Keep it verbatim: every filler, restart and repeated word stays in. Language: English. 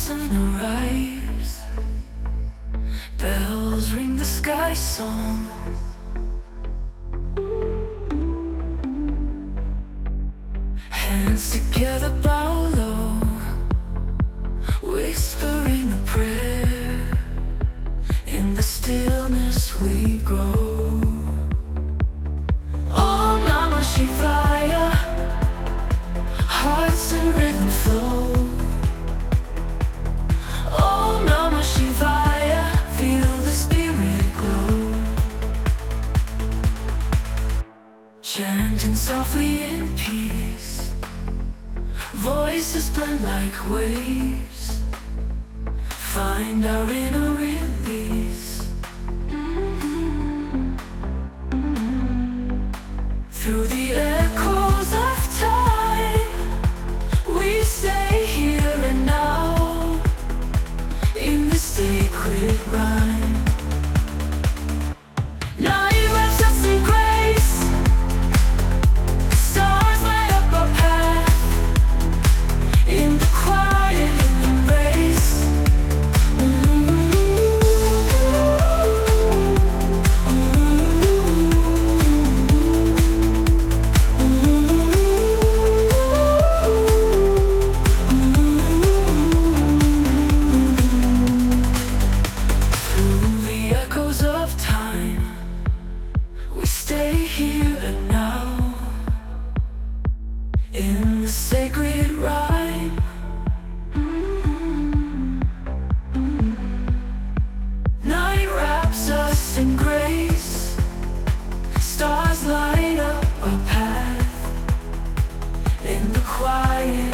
sun arrives, bells ring the sky song. Hands together bow low, whispering a prayer. In the stillness we grow. Om Namah Shivaya, hearts and rhythm flow. Om Namah Shivaya, feel the spirit glow. Chanting softly in peace, voices blend like waves. Find our inner release. Through the echoes of time, we stay here and now, in the sacred rhyme. Night wraps us in grace, stars light up our path, in the quiet embrace. Stay here and now, in the sacred rhyme. Night wraps us in grace, stars light up our path, in the quiet